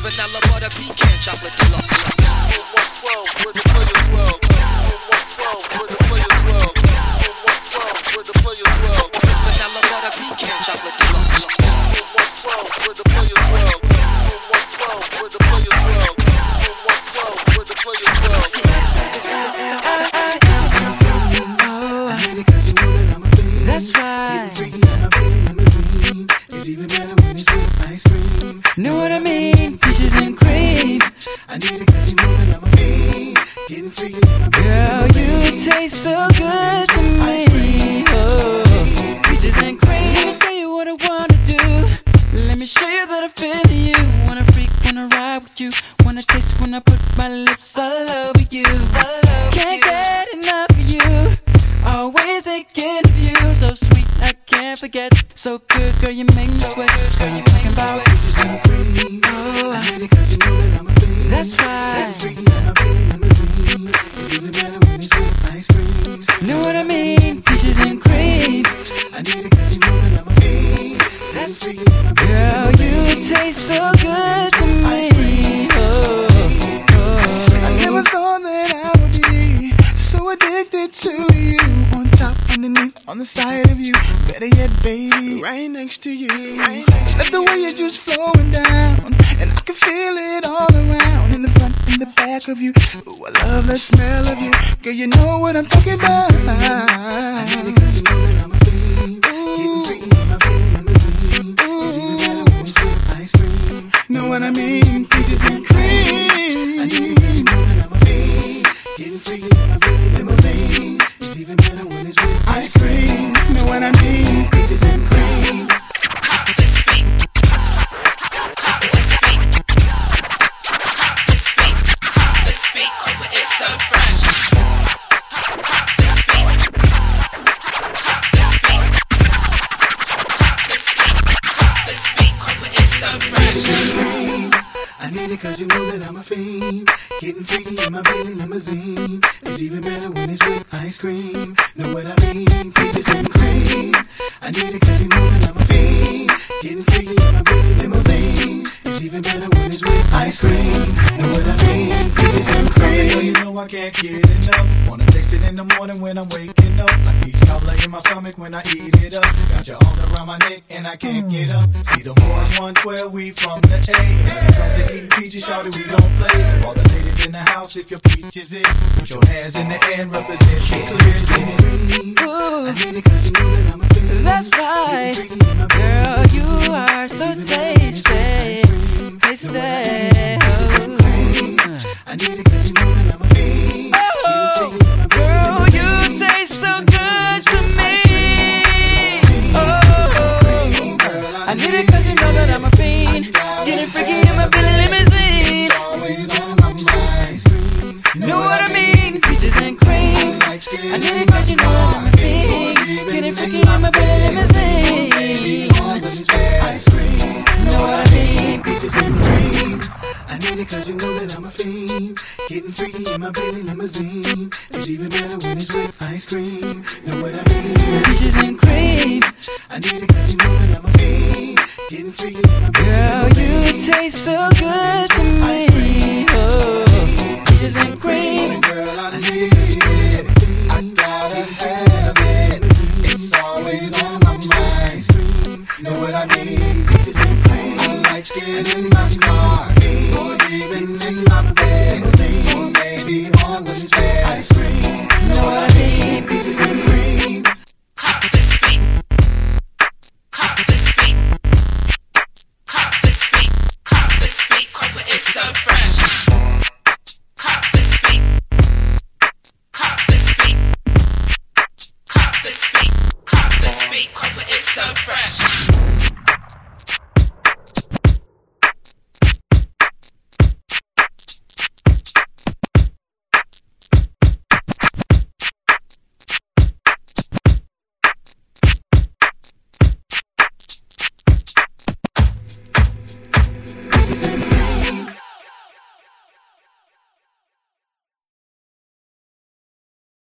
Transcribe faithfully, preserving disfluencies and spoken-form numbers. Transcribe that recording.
vanilla butter pecan chocolate deluxe. one twelve, where the players dwell. one twelve, where the players dwell. one twelve, where the players dwell. Vanilla butter pecan chocolate deluxe. one twelve, where the players dwell. one twelve, where the players dwell. one twelve, where the players dwell. That's right. It's even better when it's with ice cream. Know what I mean? Peaches and cream. I need it cause you know that I'm a fiend. Getting freaky in my girl, you taste so good to me. Oh, peaches and cream. Let me tell you what I wanna do. Let me show you that I feel you. Wanna freak, wanna ride with you. Wanna taste when I put my lips all over you. I love Can't you. Get enough of you. Always thinking of you. So sweet, I can't forget. So good, girl, you make me sweat. Girl, you talking about peaches and cream. Oh, I need it cause you know that I'm a fiend. That's right. That's freaky in my baby limousine. It's even better when it's with ice cream. Know what I mean? Peaches and cream. I need it cause you know that I'm a fiend. That's freaky in my baby Girl, limousine. You taste so good to me. Oh, oh. I never thought that I would be so addicted to you. On top, underneath, on the side of you. Better yet, baby, right next to you. Right next Let to the you. Way you're just flowing down, and I can feel it all around. In the front, in the back of you. Ooh, I love the smell of you. Girl, you know what I'm talking about. I need it cause you know that I'm a fiend. Getting freaky in my baby limousine. It's even better when it's with ice cream. Know what I mean? Peaches and cream. I need it cause you know that I'm a fiend. Getting freaky in my baby limousine. It's even better when it's with ice cream. Know what I mean? Peaches and cream. Let's speak. Let's speak. Let's speak. Let's speak, cause it's so fresh. Let's speak. Let's speak. Let's speak. Let's speak, cause it's so fresh. I need it cause you know that I'm a fiend. Getting freaky in my baby limousine. It's even better when it's with ice cream. Know what I mean? Peaches and cream. I need it cause you know that I'm a fiend. Getting freaky in my baby limousine. It's even better when it's with ice cream. Know what I mean? Peaches and cream. You know I can't get enough. Wanna taste it in the morning when I'm waking up. Like peach cobbler in my stomach when I eat it up. Got your arms around my neck and I can't get up. See the boys one twelve, we from the A. And when it comes to eating peaches, shawty, we don't play. So all the ladies in the house, if your peach is it, put your hands in the air and represent the clears in it. Ooh, I need it cause you know that I'm a fiend. That's right. Girl, you are so tasty. Tasty. Oh. I need it cause you know that I'm a fiend. Oh, girl, you taste so good to me. Oh, I need it cause you know that I'm a fiend. Getting freaky in my Billy limousine. Know what I mean? Peaches and cream. I need it cause you know that I'm a fiend. Getting freaky in my Billy limousine. Know what I mean? Peaches and cream. I need it cause you know that I'm a fiend. Getting freaky in my baby limousine. It's even better when it's with ice cream. Know what I mean? Peaches and cream. I need it cause you know that I'm a fiend. Getting freaky in my baby Girl, limousine. You taste so good to me. Oh, peaches and cream. Girl, I need it. I gotta have it. It's always on my mind. Know what I mean? Peaches and cream. I like it in my car.